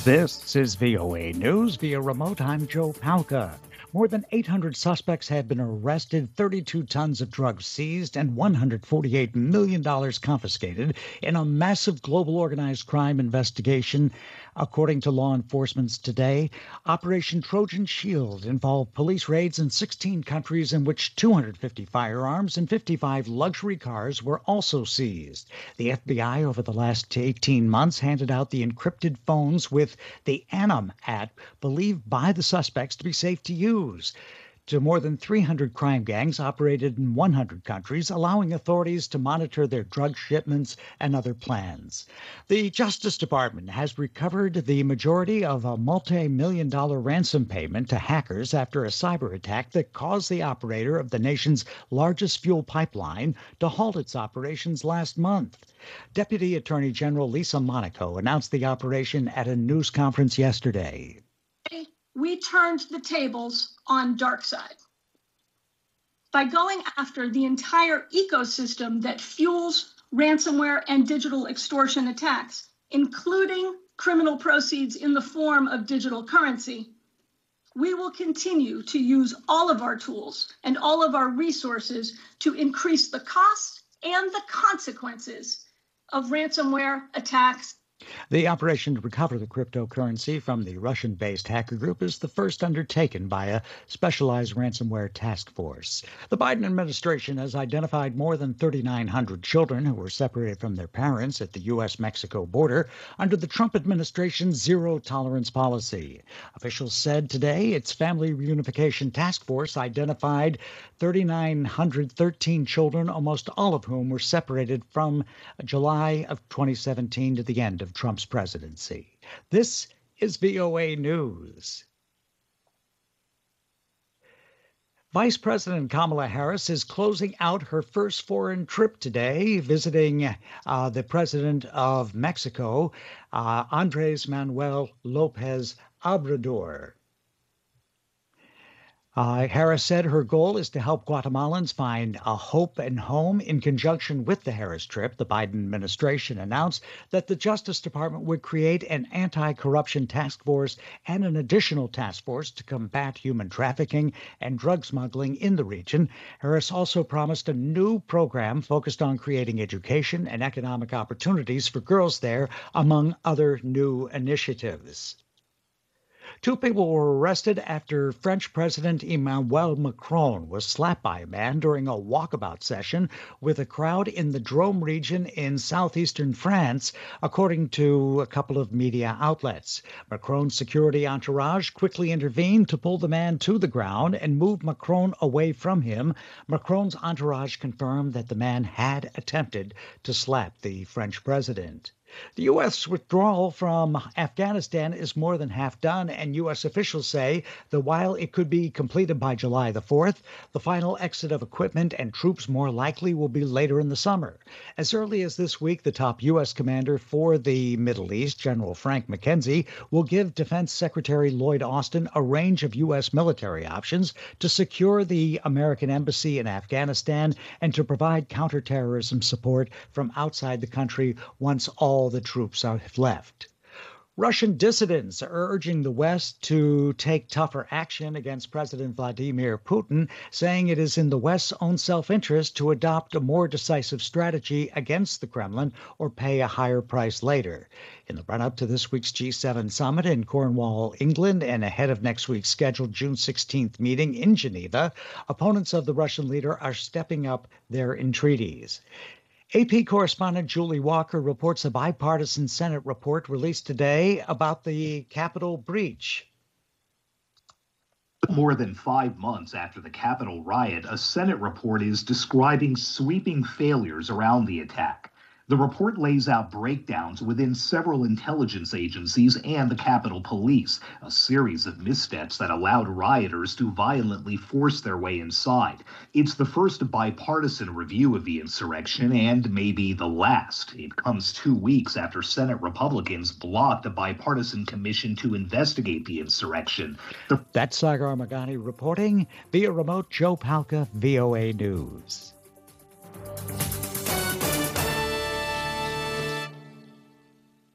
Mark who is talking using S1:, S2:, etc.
S1: This is VOA News via remote. I'm Joe Palca. More than 800 suspects have been arrested, 32 tons of drugs seized, and $148 million confiscated in a massive global organized crime investigation. According to law enforcement today, Operation Trojan Shield involved police raids in 16 countries in which 250 firearms and 55 luxury cars were also seized. The FBI over the last 18 months handed out the encrypted phones with the Anim app, believed by the suspects to be safe to use, to more than 300 crime gangs operated in 100 countries, allowing authorities to monitor their drug shipments and other plans. The Justice Department has recovered the majority of a multi-million-dollar ransom payment to hackers after a cyber attack that caused the operator of the nation's largest fuel pipeline to halt its operations last month. Deputy Attorney General Lisa Monaco announced the operation at a news conference yesterday.
S2: We turned the tables on DarkSide by going after the entire ecosystem that fuels ransomware and digital extortion attacks, including criminal proceeds in the form of digital currency. We will continue to use all of our tools and all of our resources to increase the cost and the consequences of ransomware attacks.
S1: The operation to recover the cryptocurrency from the Russian-based hacker group is the first undertaken by a specialized ransomware task force. The Biden administration has identified more than 3,900 children who were separated from their parents at the U.S.-Mexico border under the Trump administration's zero-tolerance policy. Officials said today its Family Reunification Task Force identified 3,913 children, almost all of whom were separated from July of 2017 to the end of Trump's presidency. This is VOA News. Vice President Kamala Harris is closing out her first foreign trip today, visiting the president of Mexico, Andres Manuel Lopez Obrador. Harris said her goal is to help Guatemalans find a hope and home. In conjunction with the Harris trip, the Biden administration announced that the Justice Department would create an anti-corruption task force and an additional task force to combat human trafficking and drug smuggling in the region. Harris also promised a new program focused on creating education and economic opportunities for girls there, among other new initiatives. Two people were arrested after French President Emmanuel Macron was slapped by a man during a walkabout session with a crowd in the Drôme region in southeastern France, according to a couple of media outlets. Macron's security entourage quickly intervened to pull the man to the ground and move Macron away from him. Macron's entourage confirmed that the man had attempted to slap the French president. The U.S. withdrawal from Afghanistan is more than half done, and U.S. officials say that while it could be completed by July the 4th, the final exit of equipment and troops more likely will be later in the summer. As early as this week, the top U.S. commander for the Middle East, General Frank McKenzie, will give Defense Secretary Lloyd Austin a range of U.S. military options to secure the American embassy in Afghanistan and to provide counterterrorism support from outside the country once all the troops have left. Russian dissidents are urging the West to take tougher action against President Vladimir Putin, saying it is in the West's own self-interest to adopt a more decisive strategy against the Kremlin or pay a higher price later. In the run-up to this week's G7 summit in Cornwall, England, and ahead of next week's scheduled June 16th meeting in Geneva, opponents of the Russian leader are stepping up their entreaties. AP correspondent Julie Walker reports a bipartisan Senate report released today about the Capitol breach.
S3: More than 5 months after the Capitol riot, a Senate report is describing sweeping failures around the attack. The report lays out breakdowns within several intelligence agencies and the Capitol Police, a series of missteps that allowed rioters to violently force their way inside. It's the first bipartisan review of the insurrection and maybe the last. It comes 2 weeks after Senate Republicans blocked a bipartisan commission to investigate the insurrection.
S1: That's Sagar Magani reporting via remote. Joe Palca, VOA News.